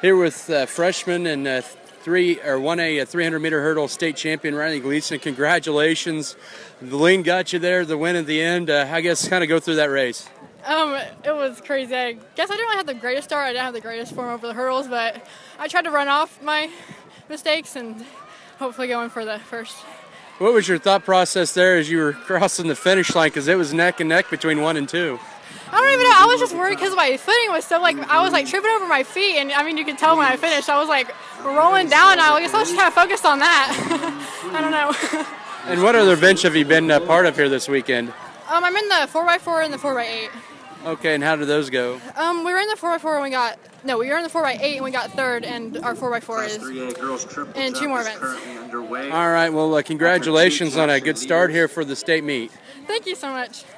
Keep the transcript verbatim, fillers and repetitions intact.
Here with uh, freshman and uh, three or one A uh, three hundred meter hurdle state champion Riley Gleason. Congratulations! The lean got you there. The win at the end. Uh, I guess kind of go through that race. Um, it was crazy. I guess I didn't really have the greatest start. I didn't have the greatest form over the hurdles, but I tried to run off my mistakes and hopefully go in for the first. What was your thought process there as you were crossing the finish line? Because it was neck and neck between one and two. I don't even know. I was just worried because my footing was so, like, I was, like, tripping over my feet. And, I mean, you could tell when I finished. I was, like, rolling down. I guess I was just kind of focused on that. I don't know. And what other events have you been a part of here this weekend? Um, I'm in the four by four and the four by eight. Okay, and how did those go? Um, we were in the four by four and we got, no, we were in the four by eight and we got third, and our four by four is in two more events. All right, well, uh, congratulations on a good start here for the state meet. Thank you so much.